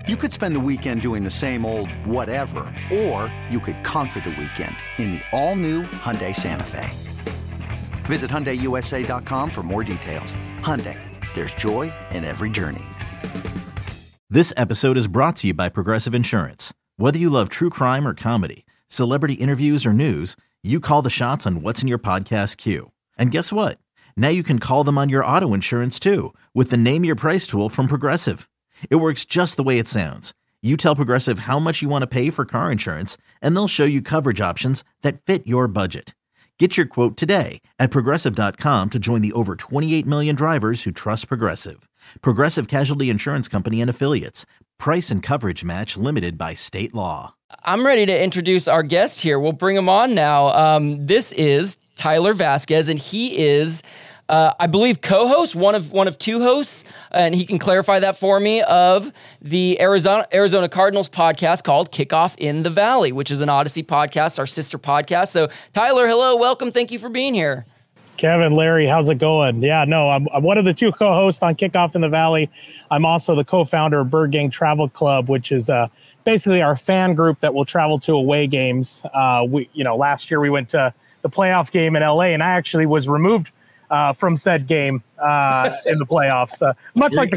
You could spend the weekend doing the same old whatever, or you could conquer the weekend in the all-new Hyundai Santa Fe. Visit HyundaiUSA.com for more details. Hyundai, there's joy in every journey. This episode is brought to you by Progressive Insurance. Whether you love true crime or comedy, celebrity interviews or news, you call the shots on what's in your podcast queue. And guess what? Now you can call them on your auto insurance too with the Name Your Price tool from Progressive. It works just the way it sounds. You tell Progressive how much you want to pay for car insurance, and they'll show you coverage options that fit your budget. Get your quote today at Progressive.com to join the over 28 million drivers who trust Progressive. Progressive Casualty Insurance Company and Affiliates. Price and coverage match limited by state law. I'm ready to introduce our guest here. We'll bring him on now. This is Tyler Vasquez, and he is... I believe co-host, one of two hosts, and he can clarify that for me, of the Arizona Cardinals podcast called Kickoff in the Valley, which is an Odyssey podcast, our sister podcast. So, Tyler, hello, welcome. Thank you for being here. Kevin, Larry, how's it going? Yeah, no, I'm one of the two co-hosts on Kickoff in the Valley. I'm also the co-founder of Bird Gang Travel Club, which is basically our fan group that will travel to away games. Last year we went to the playoff game in LA, and I actually was removed from said game in the playoffs. Much like the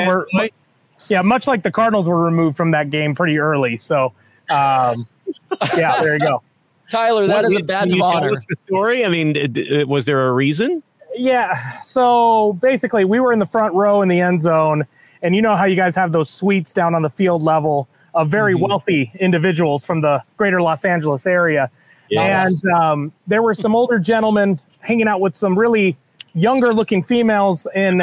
Cardinals were removed from that game pretty early. So, yeah, there you go. Tyler, that is a badge of honor. Can you tell us the story? I mean, was there a reason? Yeah. So basically, we were in the front row in the end zone, and you know how you guys have those suites down on the field level of very wealthy individuals from the greater Los Angeles area. Yes. And there were some older gentlemen hanging out with some really younger looking females in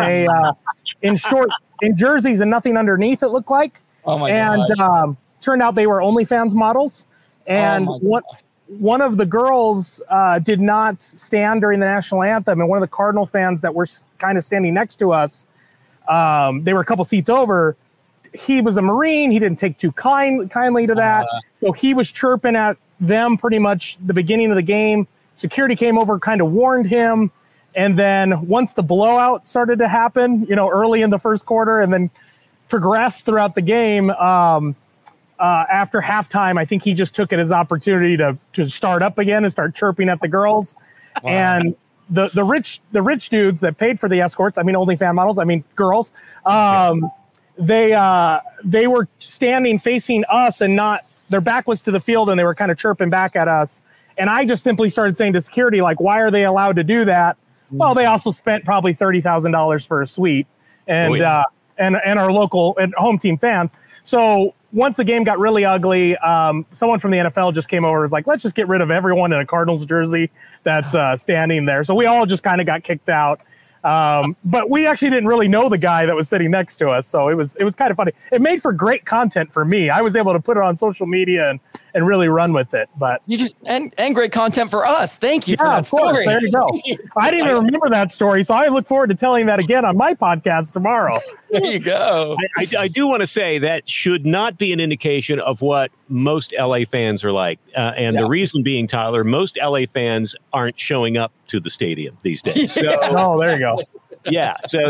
jerseys and nothing underneath, it looked like. Oh my gosh. Turned out they were OnlyFans models. And one of the girls did not stand during the national anthem. And one of the Cardinal fans that were kind of standing next to us, they were a couple seats over. He was a Marine. He didn't take too kindly to that. So he was chirping at them pretty much the beginning of the game. Security came over, kind of warned him. And then once the blowout started to happen, early in the first quarter and then progressed throughout the game, after halftime, I think he just took it as an opportunity to start up again and start chirping at the girls. Wow. And the rich dudes that paid for the escorts, OnlyFans models, girls, they were standing facing us and not, their back was to the field, and they were kind of chirping back at us. And I just simply started saying to security, why are they allowed to do that? Well, they also spent probably $30,000 for a suite and our local and home team fans. So once the game got really ugly, someone from the NFL just came over and was like, let's just get rid of everyone in a Cardinals jersey that's standing there. So we all just kind of got kicked out. But we actually didn't really know the guy that was sitting next to us. So it was kind of funny. It made for great content for me. I was able to put it on social media and really run with it. But and great content for us. Thank you for that story. There you go. I didn't even remember that story. So I look forward to telling that again on my podcast tomorrow. There you go. I do want to say that should not be an indication of what most LA fans are like. The reason being, Tyler, most LA fans aren't showing up to the stadium these days. So, there you go. Yeah, so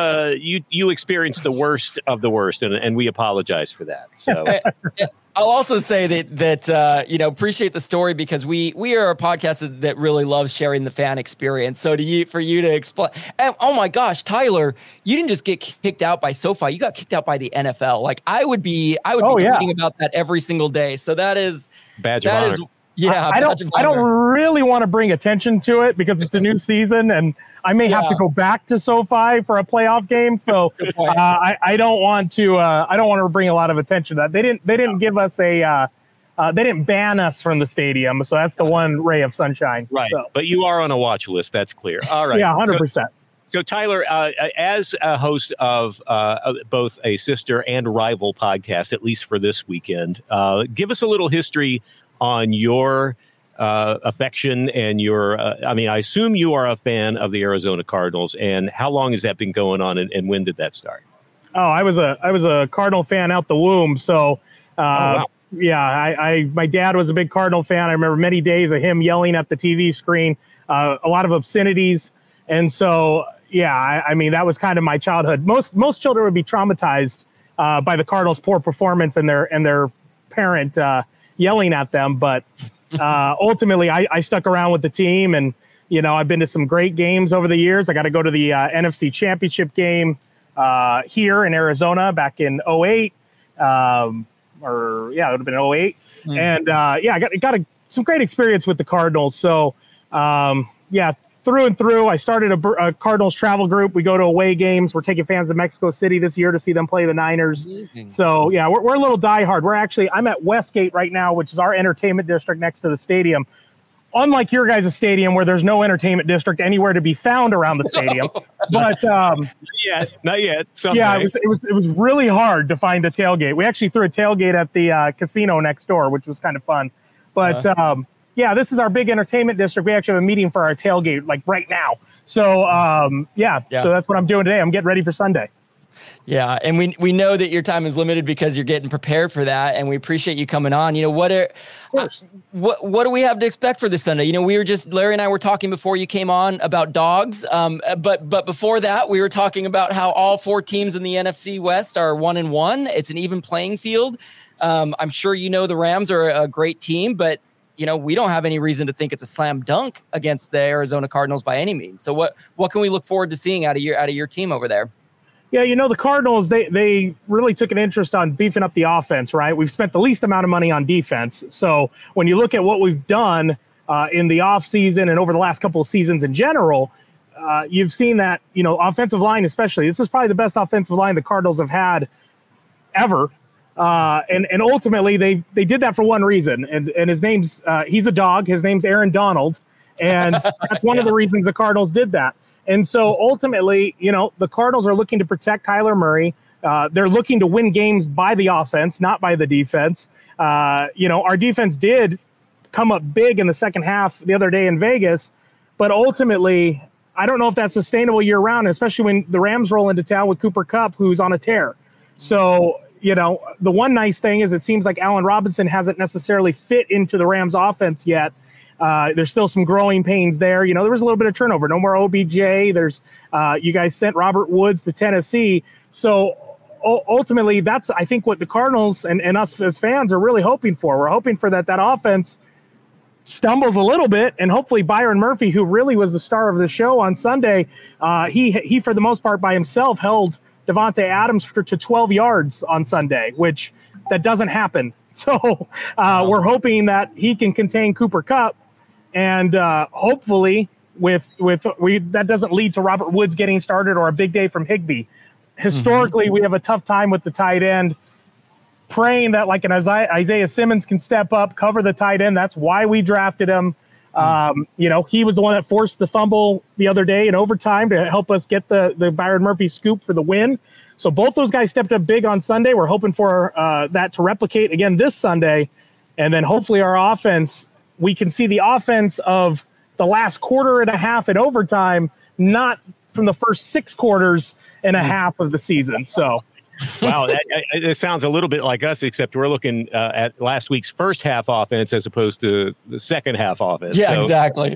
you experienced the worst of the worst, and we apologize for that. So I'll also say that appreciate the story, because we are a podcast that really loves sharing the fan experience. So for you to explain, and oh my gosh, Tyler, you didn't just get kicked out by SoFi, you got kicked out by the NFL. I would be tweeting about that every single day. So that is badge of honor. I don't really want to bring attention to it because it's a new season and I may have to go back to SoFi for a playoff game. So I don't want to bring a lot of attention to that. They didn't give us they didn't ban us from the stadium. So that's the one ray of sunshine. Right. So. But you are on a watch list. That's clear. All right. Yeah, 100%. So Tyler, as a host of both a sister and rival podcast, at least for this weekend, give us a little history on your affection and your, I assume you are a fan of the Arizona Cardinals, and how long has that been going on, and when did that start? Oh, I was a Cardinal fan out the womb. So, wow. Yeah, my dad was a big Cardinal fan. I remember many days of him yelling at the TV screen, a lot of obscenities. And so, yeah, that was kind of my childhood. Most children would be traumatized by the Cardinals' poor performance and their parent yelling at them. But ultimately, I stuck around with the team, and I've been to some great games over the years. I got to go to the NFC Championship game here in Arizona back in 2008. It would have been 2008. And I got some great experience with the Cardinals. So through and through, I started a Cardinals travel group. We go to away games. We're taking fans to Mexico City this year to see them play the Niners. Amazing. So we're a little diehard. I'm at Westgate right now, which is our entertainment district next to the stadium. Unlike your guys' stadium, where there's no entertainment district anywhere to be found around the stadium. But not yet. Someday. Yeah, it was really hard to find a tailgate. We actually threw a tailgate at the casino next door, which was kind of fun. But this is our big entertainment district. We actually have a meeting for our tailgate like right now. So so that's what I'm doing today. I'm getting ready for Sunday. Yeah, and we know that your time is limited because you're getting prepared for that, and we appreciate you coming on. What do we have to expect for this Sunday? Larry and I were talking before you came on about dogs, but before that, we were talking about how all 4 teams in the NFC West are 1-1. It's an even playing field. I'm sure the Rams are a great team, but we don't have any reason to think it's a slam dunk against the Arizona Cardinals by any means. So what can we look forward to seeing out of your team over there? Yeah, the Cardinals, they really took an interest on beefing up the offense, right? We've spent the least amount of money on defense. So when you look at what we've done in the offseason and over the last couple of seasons in general, you've seen that, offensive line especially, this is probably the best offensive line the Cardinals have had ever. And ultimately, they did that for one reason. And his name's, he's a dog. His name's Aaron Donald. And that's one of the reasons the Cardinals did that. And so ultimately, the Cardinals are looking to protect Kyler Murray. They're looking to win games by the offense, not by the defense. Our defense did come up big in the second half the other day in Vegas, but ultimately, I don't know if that's sustainable year round, especially when the Rams roll into town with Cooper Kupp, who's on a tear. So, the one nice thing is it seems like Allen Robinson hasn't necessarily fit into the Rams offense yet. There's still some growing pains there. There was a little bit of turnover. No more OBJ. There's you guys sent Robert Woods to Tennessee. So ultimately, that's, I think, what the Cardinals and us as fans are really hoping for. We're hoping for that offense stumbles a little bit, and hopefully Byron Murphy, who really was the star of the show on Sunday, he for the most part by himself held Devontae Adams to 12 yards on Sunday, which that doesn't happen. So we're hoping that he can contain Cooper Kupp. And hopefully that doesn't lead to Robert Woods getting started or a big day from Higbee. Historically, we have a tough time with the tight end, praying that like an Isaiah Simmons can step up, cover the tight end. That's why we drafted him. He was the one that forced the fumble the other day in overtime to help us get the Byron Murphy scoop for the win. So both those guys stepped up big on Sunday. We're hoping for that to replicate again this Sunday. And then hopefully our offense, we can see the offense of the last quarter and a half in overtime, not from the first 6 quarters and a half of the season. So, wow, it sounds a little bit like us, except we're looking at last week's first half offense as opposed to the second half offense. Yeah, exactly.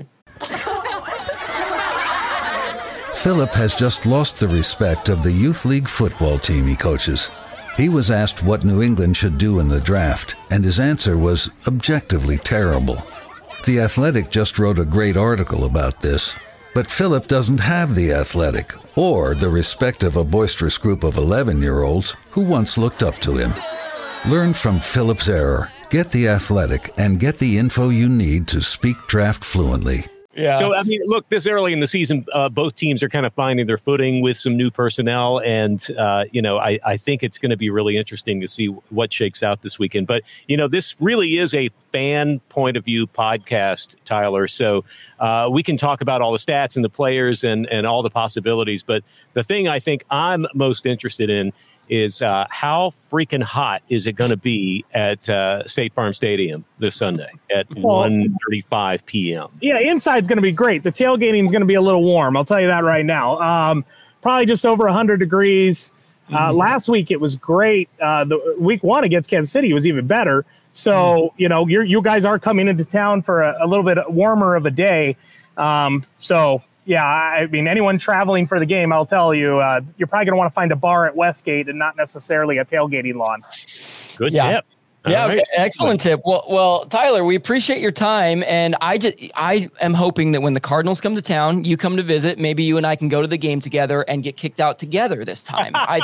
Philip has just lost the respect of the youth league football team he coaches. He was asked what New England should do in the draft, and his answer was objectively terrible. The Athletic just wrote a great article about this. But Philip doesn't have The Athletic or the respect of a boisterous group of 11-year-olds who once looked up to him. Learn from Philip's error, get The Athletic, and get the info you need to speak draft fluently. Yeah. So, look, this early in the season, both teams are kind of finding their footing with some new personnel. And, I think it's going to be really interesting to see what shakes out this weekend. But, this really is a fan point of view podcast, Tyler. So we can talk about all the stats and the players and all the possibilities. But the thing I think I'm most interested in is how freaking hot is it going to be at State Farm Stadium this Sunday at 1:35 p.m.? Yeah, inside's going to be great. The tailgating is going to be a little warm. I'll tell you that right now. Probably just over 100 degrees. Last week it was great. The week 1 against Kansas City was even better. So, you guys are coming into town for a little bit warmer of a day. So, yeah, I mean, anyone traveling for the game, I'll tell you, you're probably going to want to find a bar at Westgate and not necessarily a tailgating lawn. Good tip. Yeah, right. Excellent tip. Well, Tyler, we appreciate your time, and I am hoping that when the Cardinals come to town, you come to visit. Maybe you and I can go to the game together and get kicked out together this time. I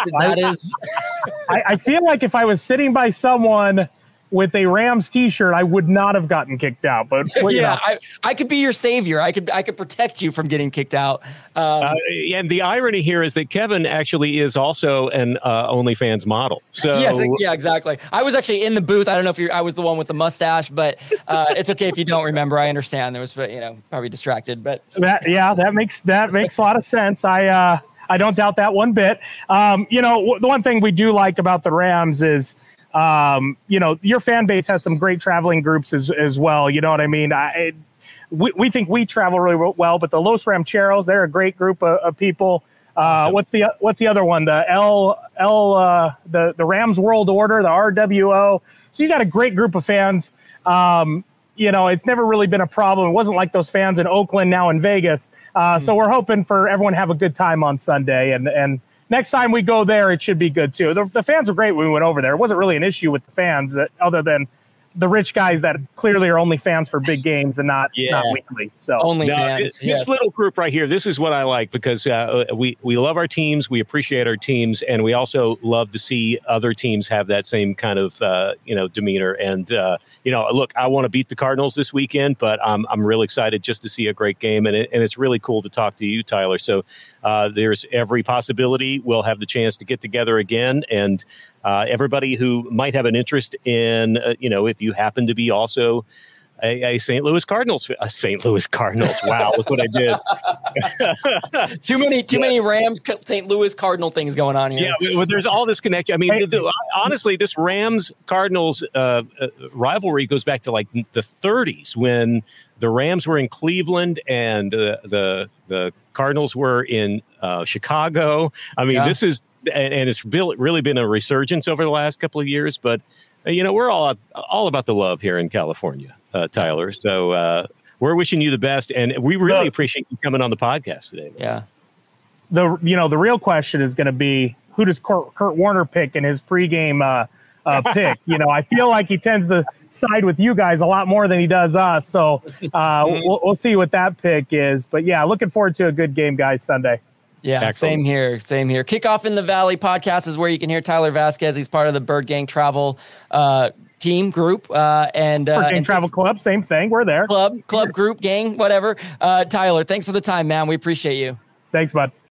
feel like if I was sitting by someone with a Rams T-shirt, I would not have gotten kicked out. But yeah, I could be your savior. I could protect you from getting kicked out. And the irony here is that Kevin actually is also an OnlyFans model. So yes, yeah, exactly. I was actually in the booth. I don't know if I was the one with the mustache, but it's okay if you don't remember. I understand. There was, probably distracted, but that makes a lot of sense. I don't doubt that one bit. The one thing we do like about the Rams is, your fan base has some great traveling groups as well. You know what I mean? We think we travel really well, but the Los Rancheros, they're a great group of people. Awesome. What's the other one? The the Rams World Order, the RWO. So you got a great group of fans. It's never really been a problem. It wasn't like those fans in Oakland, now in Vegas. So we're hoping for everyone to have a good time on Sunday, and next time we go there, it should be good too. The fans were great when we went over there. It wasn't really an issue with the fans, other than the rich guys that clearly are only fans for big games and not weekly. So only fans. This little group right here, this is what I like, because we love our teams, we appreciate our teams, and we also love to see other teams have that same kind of demeanor. And look, I want to beat the Cardinals this weekend, but I'm really excited just to see a great game, and it's really cool to talk to you, Tyler. So there's every possibility we'll have the chance to get together again, and everybody who might have an interest in, if you happen to be also a St. Louis Cardinals. St. Louis Cardinals. Wow, look what I did. Too many Rams, St. Louis Cardinal things going on here. Yeah, well, there's all this connection. I mean, honestly, this Rams Cardinals rivalry goes back to like the 30s, when the Rams were in Cleveland and the Cardinals were in Chicago. I mean, this is, and it's really been a resurgence over the last couple of years. But we're all about the love here in California, Tyler. So we're wishing you the best, and we really appreciate you coming on the podcast today. Yeah. The real question is going to be, who does Kurt Warner pick in his pregame pick? I feel like he tends to side with you guys a lot more than he does us. So we'll see what that pick is. But yeah, looking forward to a good game, guys, Sunday. Yeah, excellent. Same here. Kickoff in the Valley podcast is where you can hear Tyler Vasquez. He's part of the Bird Gang Travel team group and Bird Gang Travel Club. Same thing. We're there. Club, group, gang, whatever. Tyler, thanks for the time, man. We appreciate you. Thanks, bud.